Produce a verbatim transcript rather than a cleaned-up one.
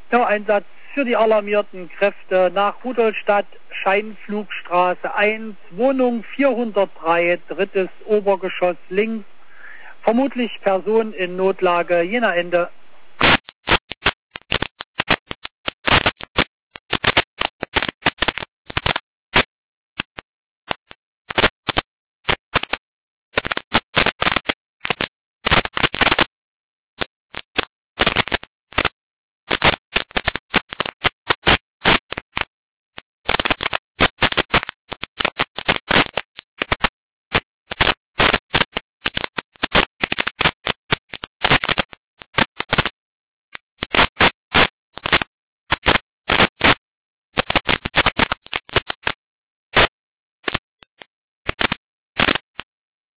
Ja, Einsatz für die alarmierten Kräfte nach Rudolstadt, Scheinflugstraße eins, Wohnung vierhundertdrei, drittes Obergeschoss links. Vermutlich Person in Notlage, jener Ende.